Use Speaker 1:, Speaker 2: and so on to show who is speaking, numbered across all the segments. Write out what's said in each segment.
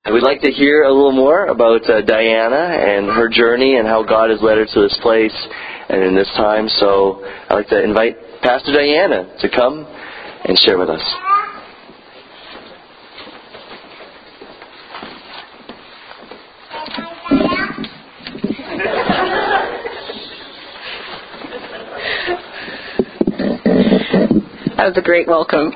Speaker 1: And we'd like to hear a little more about Diana and her journey and how God has led her to this place and in this time. So I'd like to invite Pastor Diana to come and share with us.
Speaker 2: That was a great welcome.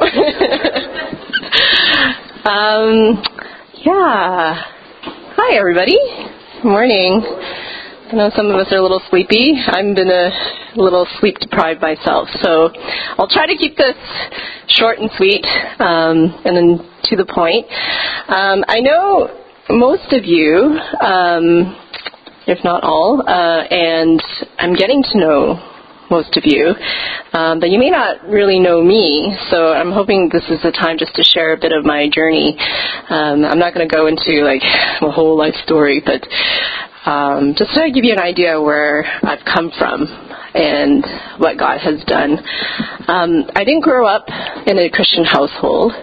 Speaker 2: Hi, everybody. Good morning. I know some of us are a little sleepy. I've been a little sleep deprived myself, so I'll try to keep this short and sweet and then to the point. I know most of you, if not all, and I'm getting to know most of you, but you may not really know me, so I'm hoping this is the time just to share a bit of my journey. I'm not going to go into like a whole life story, but just to give you an idea where I've come from and what God has done. I didn't grow up in a Christian household.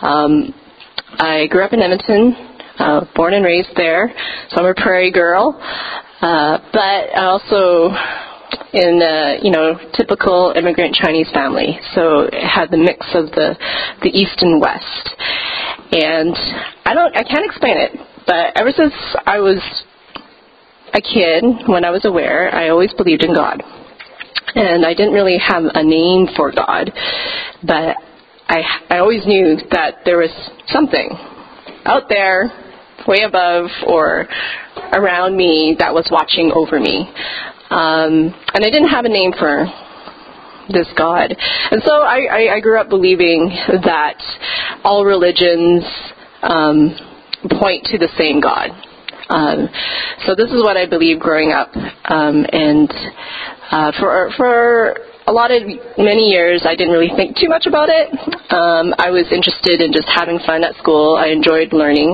Speaker 2: I grew up in Edmonton, born and raised there, so I'm a prairie girl, but I also in typical immigrant Chinese family, so it had the mix of the East and West. And I can't explain it, but ever since I was a kid, when I was aware, I always believed in God. And I didn't really have a name for God, but I always knew that there was something out there, way above or around me, that was watching over me. And I didn't have a name for this God. And so I grew up believing that all religions point to the same God. So this is what I believed growing up. And for a lot of many years, I didn't really think too much about it. I was interested in just having fun at school. I enjoyed learning.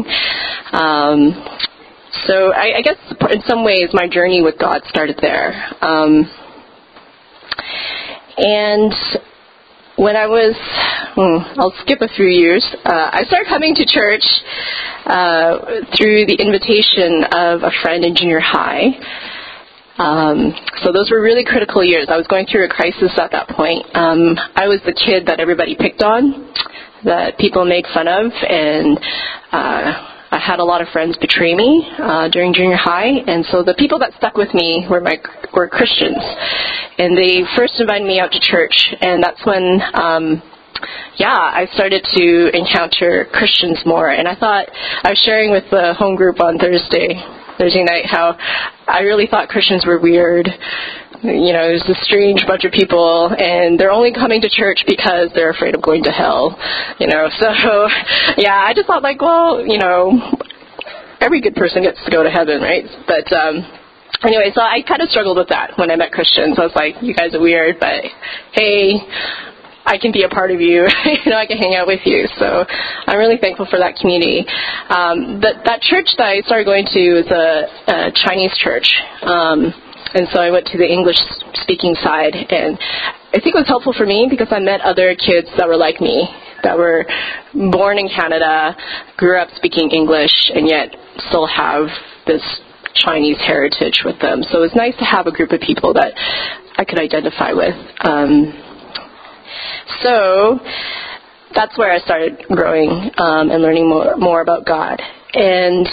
Speaker 2: So I guess in some ways my journey with God started there. And when I was, I'll skip a few years, I started coming to church through the invitation of a friend in junior high. So those were really critical years. I was going through a crisis at that point. I was the kid that everybody picked on, that people made fun of, and I had a lot of friends betray me during junior high, and so the people that stuck with me were Christians. And they first invited me out to church, and that's when I started to encounter Christians more. And I thought, I was sharing with the home group on Thursday night how I really thought Christians were weird. There's this strange bunch of people, and they're only coming to church because they're afraid of going to hell. So, I just thought every good person gets to go to heaven, right? But anyway, so I kind of struggled with that when I met Christians. I was like, you guys are weird, but hey, I can be a part of you. I can hang out with you. So I'm really thankful for that community. But that church that I started going to is a Chinese church. And so I went to the English-speaking side, and I think it was helpful for me because I met other kids that were like me, that were born in Canada, grew up speaking English, and yet still have this Chinese heritage with them. So it was nice to have a group of people that I could identify with. So that's where I started growing and learning more about God. And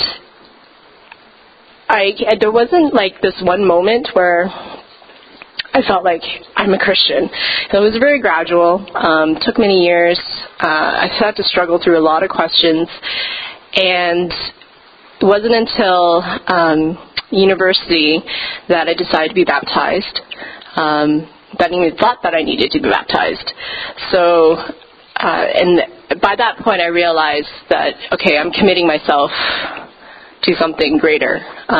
Speaker 2: there wasn't this one moment where I felt like I'm a Christian. It was very gradual. Took many years. I had to struggle through a lot of questions. And it wasn't until university that I decided to be baptized. That I even thought that I needed to be baptized. So, and by that point I realized that, okay, I'm committing myself to something greater.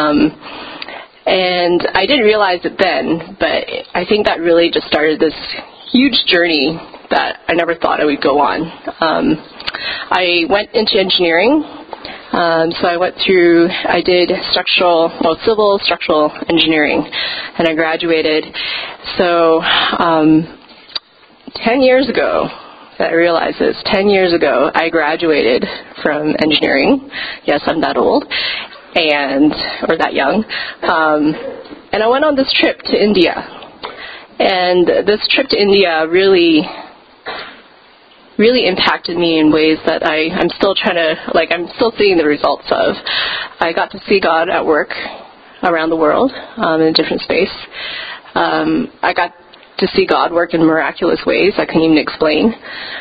Speaker 2: And I didn't realize it then, but I think that really just started this huge journey that I never thought I would go on. I went into engineering. So I did civil structural engineering, and I graduated. So 10 years ago, that I realized is 10 years ago, I graduated from engineering. Yes, I'm that old, or that young. And I went on this trip to India. And this trip to India really impacted me in ways that I'm still I'm still seeing the results of. I got to see God at work around the world in a different space. I got to see God work in miraculous ways I couldn't even explain.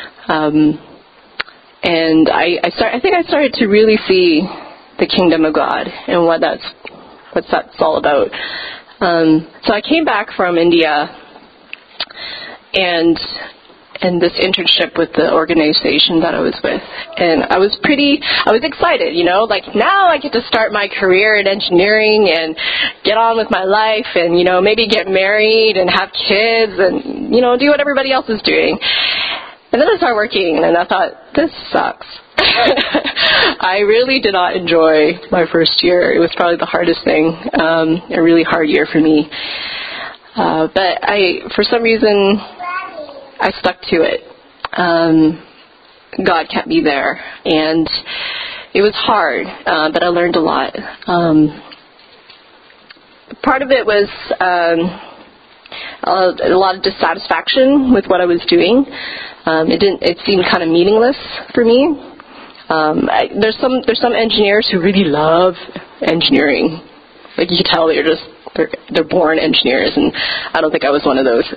Speaker 2: And I think I started to really see the kingdom of God and what that's all about. So I came back from India and this internship with the organization that I was with. And I was excited, now I get to start my career in engineering and get on with my life and, maybe get married and have kids and, do what everybody else is doing. And then I started working and I thought, this sucks. I really did not enjoy my first year. It was probably the hardest thing, a really hard year for me. But for some reason, I stuck to it. God kept me there, and it was hard, but I learned a lot. Part of it was a lot of dissatisfaction with what I was doing. It seemed kind of meaningless for me. There's some engineers who really love engineering. Like you can tell they're born engineers, and I don't think I was one of those.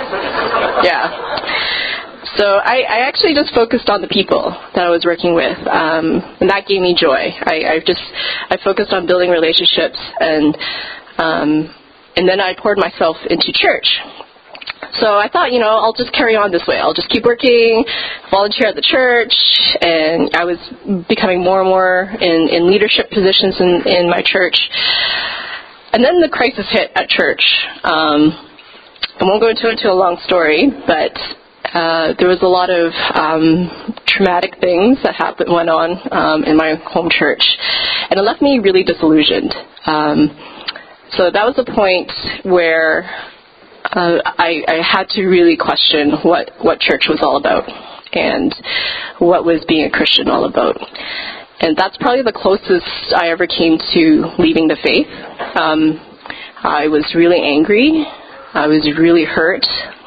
Speaker 2: So I actually just focused on the people that I was working with, and that gave me joy. I focused on building relationships, and then I poured myself into church. So I thought, I'll just carry on this way. I'll just keep working, volunteer at the church, and I was becoming more and more in leadership positions in my church. And then the crisis hit at church. I won't go into a long story, but there was a lot of traumatic things that went on in my home church, and it left me really disillusioned. So that was a point where I had to really question what church was all about and what was being a Christian all about. And that's probably the closest I ever came to leaving the faith. I was really angry. I was really hurt.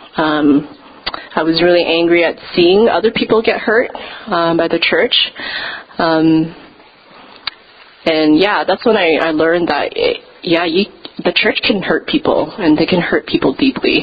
Speaker 2: I was really angry at seeing other people get hurt by the church. That's when I learned that, the church can hurt people, and they can hurt people deeply.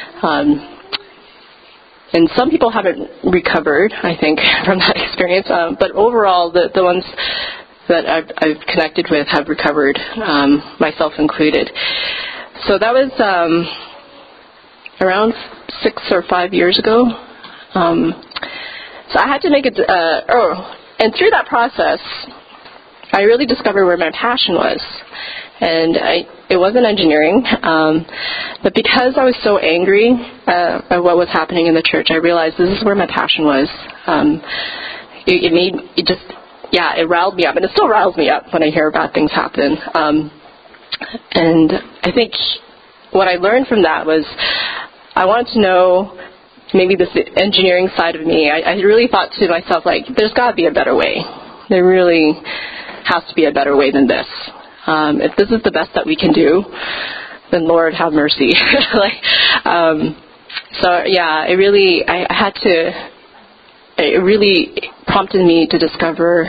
Speaker 2: And some people haven't recovered, I think, from that experience. But overall, the ones that I've connected with have recovered, myself included. So that was around 6 or 5 years ago. So I had to make it. And through that process, I really discovered where my passion was. And it wasn't engineering, but because I was so angry at what was happening in the church, I realized this is where my passion was. It riled me up, and it still riles me up when I hear bad things happen. And I think what I learned from that was I wanted to know maybe this engineering side of me. I really thought to myself, there's got to be a better way. There really has to be a better way than this. If this is the best that we can do, then Lord have mercy. It really prompted me to discover,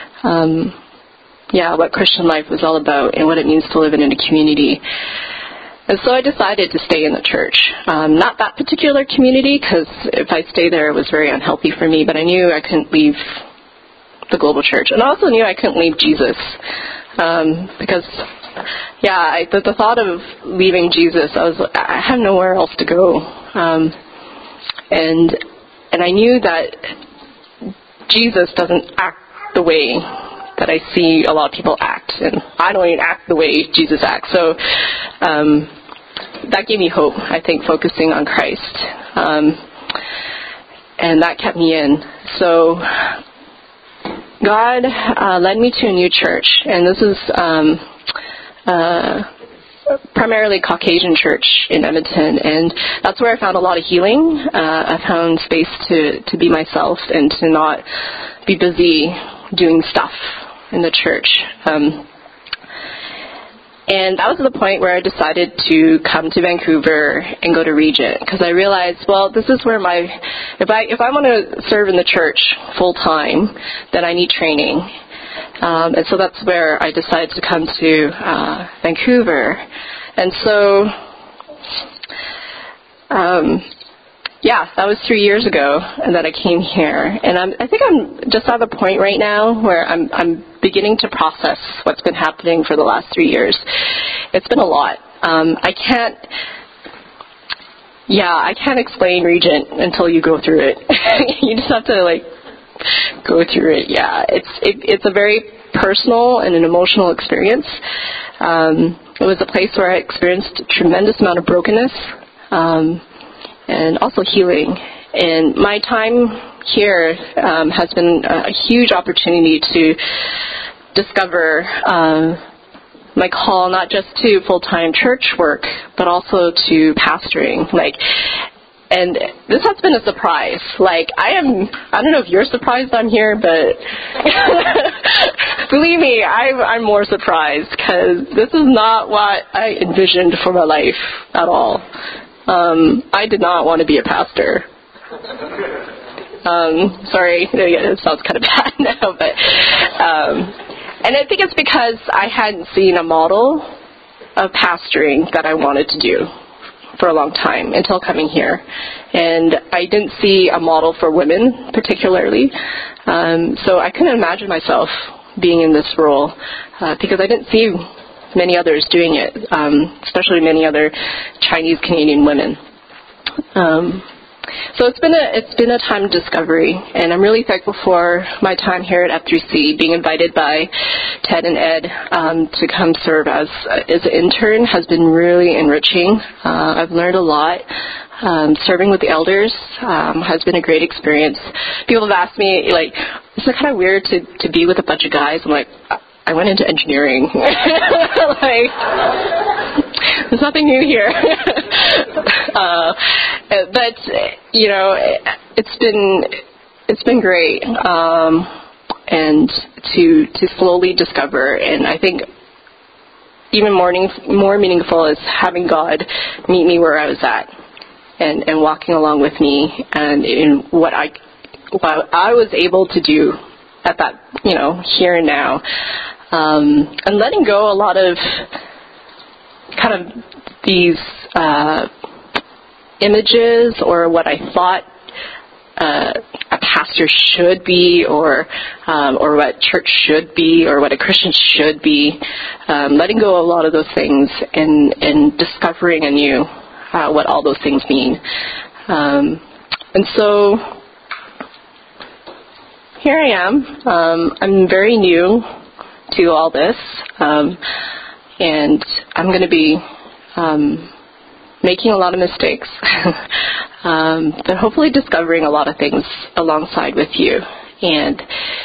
Speaker 2: what Christian life was all about and what it means to live in a community. And so I decided to stay in the church. Not that particular community, because if I stayed there, it was very unhealthy for me, but I knew I couldn't leave the global church. And I also knew I couldn't leave Jesus. Because the thought of leaving Jesus, I had nowhere else to go, and I knew that Jesus doesn't act the way that I see a lot of people act, and I don't even act the way Jesus acts. So that gave me hope. I think focusing on Christ, and that kept me in. So God led me to a new church, and this is primarily Caucasian church in Edmonton, and that's where I found a lot of healing. I found space to be myself and to not be busy doing stuff in the church. And that was the point where I decided to come to Vancouver and go to Regent, because I realized, well, this is where if I want to serve in the church full time, then I need training. And so that's where I decided to come to Vancouver. And so, that was 3 years ago that I came here. And I think I'm just at the point right now where I'm beginning to process what's been happening for the last 3 years. It's been a lot. I can't explain Regent until you go through it. You just have to go through it. Yeah, it's a very personal and an emotional experience. It was a place where I experienced a tremendous amount of brokenness. And also healing. And my time here has been a huge opportunity to discover my call, not just to full-time church work, but also to pastoring. And this has been a surprise. I don't know if you're surprised I'm here, but believe me, I'm more surprised, because this is not what I envisioned for my life at all. I did not want to be a pastor. Sorry, it sounds kind of bad now, but and I think it's because I hadn't seen a model of pastoring that I wanted to do for a long time until coming here. And I didn't see a model for women particularly, so I couldn't imagine myself being in this role because I didn't see many others doing it, especially many other Chinese Canadian women. So it's been a time of discovery, and I'm really thankful for my time here at F3C. Being invited by Ted and Ed to come serve as an intern has been really enriching. I've learned a lot. Serving with the elders has been a great experience. People have asked me, is it kind of weird to be with a bunch of guys? I'm like, I went into engineering. There's nothing new here. But it's been great, and to slowly discover. And I think even more meaningful is having God meet me where I was at, and walking along with me, and in what I was able to do at that, here and now. And letting go a lot of kind of these images, or what I thought a pastor should be, or what church should be, or what a Christian should be. Letting go of a lot of those things and discovering anew what all those things mean. And so here I am. I'm very new to all this, and I'm going to be making a lot of mistakes, but hopefully discovering a lot of things alongside with you. And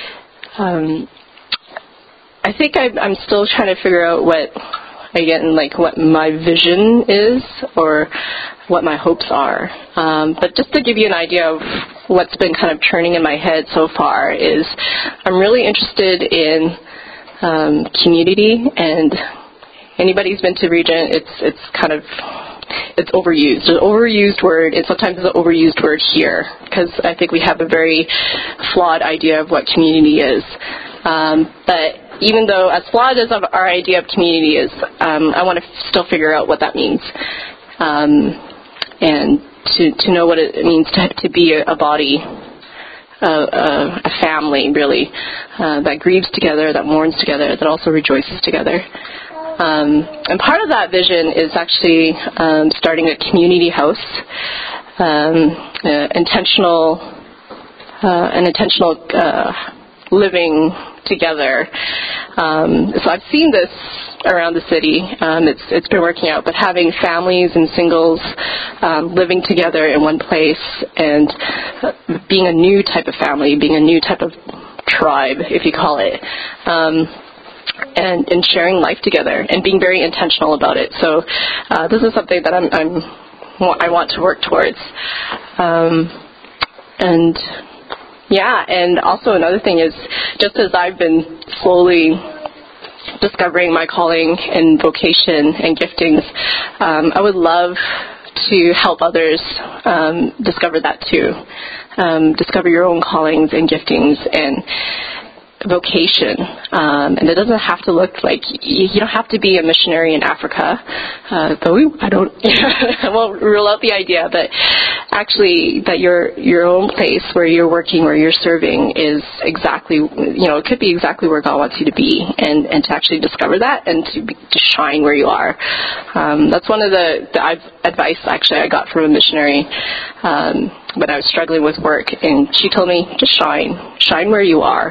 Speaker 2: I think I'm still trying to figure out what my vision is, or what my hopes are. But just to give you an idea of what's been kind of churning in my head so far is I'm really interested in community. And anybody who's been to Regent, it's overused. It's an overused word, and sometimes it's an overused word here, because I think we have a very flawed idea of what community is. But even though as flawed as our idea of community is, I want to still figure out what that means, and to know what it means to be a body, a family, really, that grieves together, that mourns together, that also rejoices together. And part of that vision is actually starting a community house, intentional living together. So I've seen this around the city. It's been working out, but having families and singles living together in one place, and being a new type of family, being a new type of tribe, if you call it. and sharing life together and being very intentional about it. So this is something that I want to work towards. And also another thing is, just as I've been slowly discovering my calling and vocation and giftings, I would love to help others discover that too. Discover your own callings and giftings and vocation. And it doesn't have to look like, you don't have to be a missionary in Africa, though I won't rule out the idea, but actually that your own place where you're working, where you're serving is exactly, it could be exactly where God wants you to be, and to actually discover that and to shine where you are. That's one of the advice actually I got from a missionary when I was struggling with work, and she told me, just shine where you are.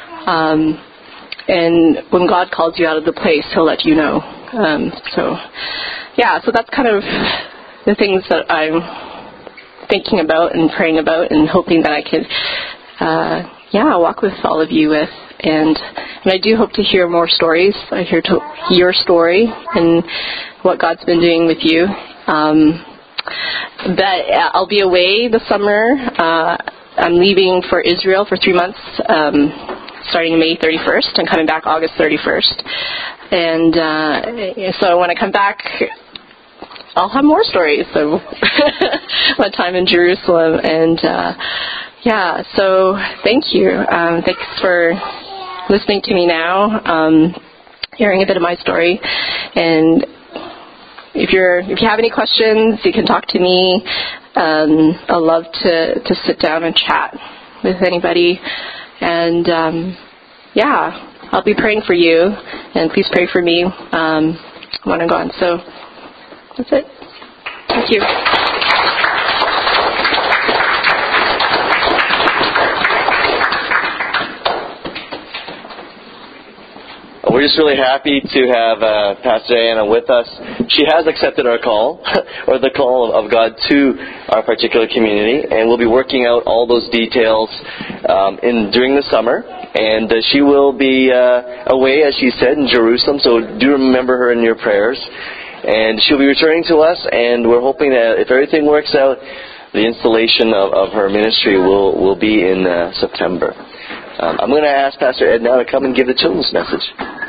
Speaker 2: And when God calls you out of the place, He'll let you know. So that's kind of the things that I'm thinking about and praying about and hoping that I could, walk with all of you with. And I do hope to hear more stories. I hear your story and what God's been doing with you. I'll be away this summer. I'm leaving for Israel for 3 months, starting May 31st and coming back August 31st. And so when I come back, I'll have more stories of my time in Jerusalem. And so thank you. Thanks for listening to me now, hearing a bit of my story. And if you have any questions, you can talk to me. I'd love to sit down and chat with anybody. And I'll be praying for you, and please pray for me when I'm gone. So that's it. Thank you.
Speaker 1: We're just really happy to have Pastor Diana with us. She has accepted our call, or the call of God to our particular community, and we'll be working out all those details during the summer. And she will be away, as she said, in Jerusalem, so do remember her in your prayers. And she'll be returning to us, and we're hoping that if everything works out, the installation of her ministry will be in September. I'm going to ask Pastor Ed now to come and give the children's message.